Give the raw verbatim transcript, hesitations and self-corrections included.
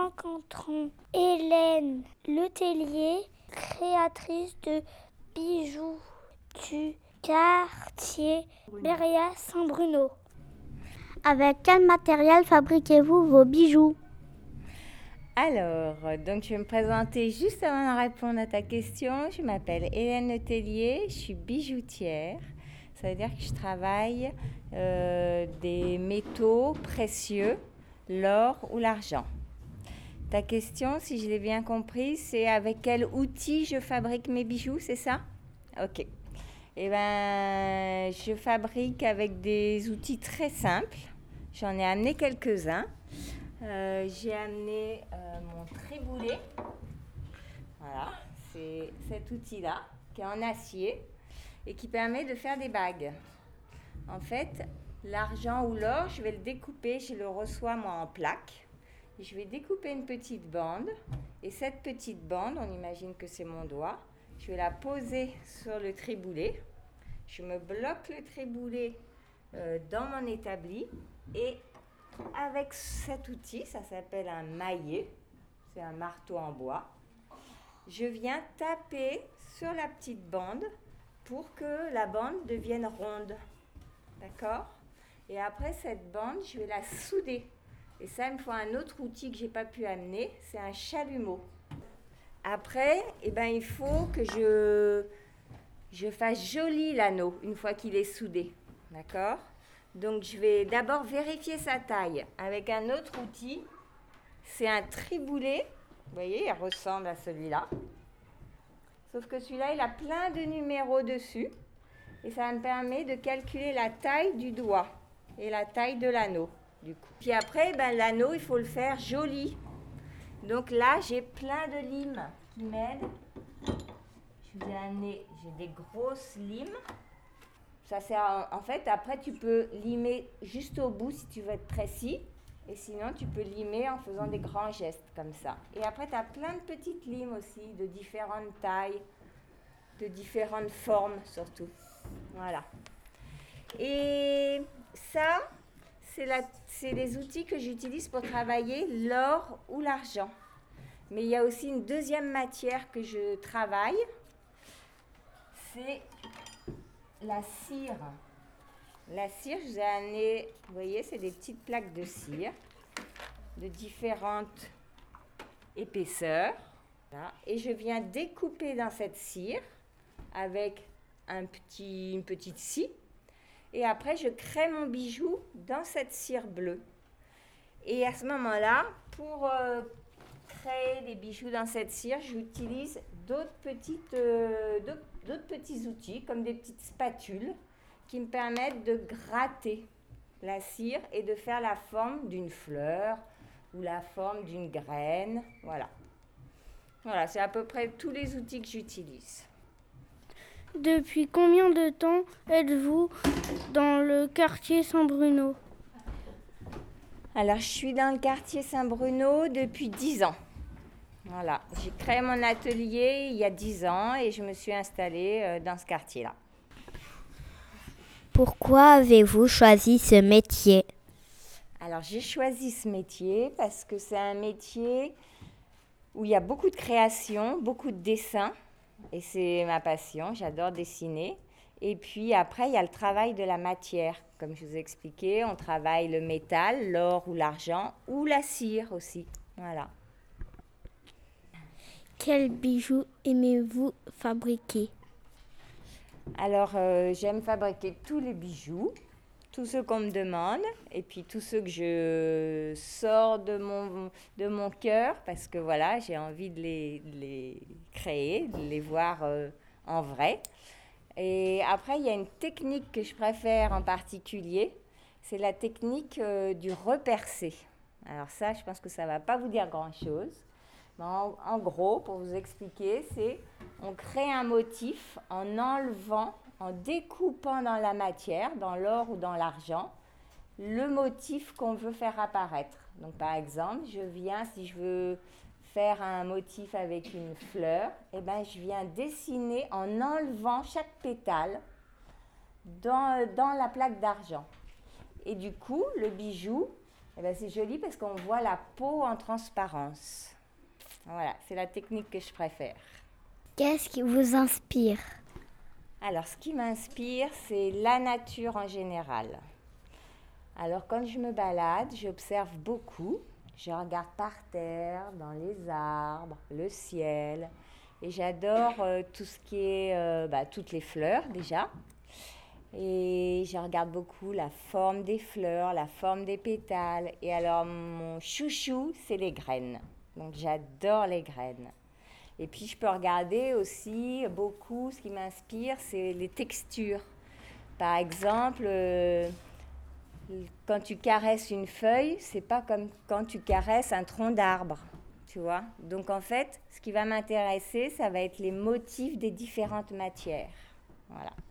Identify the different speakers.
Speaker 1: rencontrons Hélène Letellier, créatrice de bijoux du quartier Beria-Saint-Bruno. Avec quel matériel fabriquez-vous vos bijoux ?
Speaker 2: Alors, donc je vais me présenter juste avant de répondre à ta question. Je m'appelle Hélène Letellier, je suis bijoutière. Ça veut dire que je travaille euh, des métaux précieux, l'or ou l'argent. Ta question, si je l'ai bien compris, c'est avec quel outil je fabrique mes bijoux, c'est ça ? Ok. Eh bien, je fabrique avec des outils très simples. J'en ai amené quelques-uns. Euh, j'ai amené euh, mon triboulet. Voilà, c'est cet outil-là qui est en acier et qui permet de faire des bagues. En fait, l'argent ou l'or, je vais le découper, je le reçois moi en plaques. Je vais découper une petite bande et cette petite bande, on imagine que c'est mon doigt, je vais la poser sur le triboulet. Je me bloque le triboulet euh, dans mon établi et avec cet outil, ça s'appelle un maillet, c'est un marteau en bois, je viens taper sur la petite bande pour que la bande devienne ronde. D'accord ? Et après cette bande, je vais la souder. Et ça, il me faut un autre outil que je n'ai pas pu amener, c'est un chalumeau. Après, eh ben, il faut que je, je fasse joli l'anneau une fois qu'il est soudé. D'accord ? Donc, je vais d'abord vérifier sa taille avec un autre outil. C'est un triboulet. Vous voyez, il ressemble à celui-là. Sauf que celui-là, il a plein de numéros dessus. Et ça me permet de calculer la taille du doigt et la taille de l'anneau, du coup. Puis après, ben, l'anneau, il faut le faire joli. Donc là, j'ai plein de limes qui m'aident. Je vous ai amené, j'ai des grosses limes. Ça sert, en fait, après, tu peux limer juste au bout si tu veux être précis. Et sinon, tu peux limer en faisant des grands gestes comme ça. Et après, tu as plein de petites limes aussi, de différentes tailles, de différentes formes surtout. Voilà. Et ça, c'est, la, c'est les outils que j'utilise pour travailler l'or ou l'argent. Mais il y a aussi une deuxième matière que je travaille. C'est la cire. La cire, je vous ai amené, vous voyez, c'est des petites plaques de cire de différentes épaisseurs. Voilà. Et je viens découper dans cette cire avec un petit, une petite scie. Et après, je crée mon bijou dans cette cire bleue. Et à ce moment-là, pour euh, créer des bijoux dans cette cire, j'utilise d'autres, petites, euh, d'autres, d'autres petits outils, comme des petites spatules, qui me permettent de gratter la cire et de faire la forme d'une fleur ou la forme d'une graine. Voilà. Voilà, c'est à peu près tous les outils que j'utilise.
Speaker 1: Depuis combien de temps êtes-vous dans le quartier Saint-Bruno ?
Speaker 2: Alors, je suis dans le quartier Saint-Bruno depuis dix ans. Voilà, j'ai créé mon atelier il y a dix ans et je me suis installée dans ce quartier-là.
Speaker 3: Pourquoi avez-vous choisi ce métier ?
Speaker 2: Alors, j'ai choisi ce métier parce que c'est un métier où il y a beaucoup de création, beaucoup de dessins. Et c'est ma passion, j'adore dessiner. Et puis après, il y a le travail de la matière. Comme je vous ai expliqué, on travaille le métal, l'or ou l'argent, ou la cire aussi. Voilà.
Speaker 1: Quels bijoux aimez-vous fabriquer ?
Speaker 2: Alors, euh, j'aime fabriquer tous les bijoux, tous ceux qu'on me demande, et puis tous ceux que je sors de mon, de mon cœur, parce que voilà, j'ai envie de les, de les créer, de les voir euh, en vrai. Et après, il y a une technique que je préfère en particulier, c'est la technique euh, du repercé. Alors ça, je pense que ça ne va pas vous dire grand-chose. Mais en, en gros, pour vous expliquer, c'est on crée un motif en enlevant, en découpant dans la matière, dans l'or ou dans l'argent, le motif qu'on veut faire apparaître. Donc par exemple, je viens, si je veux faire un motif avec une fleur, eh ben, je viens dessiner en enlevant chaque pétale dans, dans la plaque d'argent. Et du coup, le bijou, Eh ben, c'est joli parce qu'on voit la peau en transparence. Voilà, c'est la technique que je préfère.
Speaker 3: Qu'est-ce qui vous inspire?
Speaker 2: Alors, ce qui m'inspire, c'est la nature en général. Alors, quand je me balade, j'observe beaucoup. Je regarde par terre, dans les arbres, le ciel. Et j'adore euh, tout ce qui est, euh, bah, toutes les fleurs déjà. Et je regarde beaucoup la forme des fleurs, la forme des pétales. Et alors, mon chouchou, c'est les graines. Donc, j'adore les graines. Et puis, je peux regarder aussi beaucoup, ce qui m'inspire, c'est les textures. Par exemple, euh, quand tu caresses une feuille, c'est pas comme quand tu caresses un tronc d'arbre, tu vois. Donc, en fait, ce qui va m'intéresser, ça va être les motifs des différentes matières. Voilà.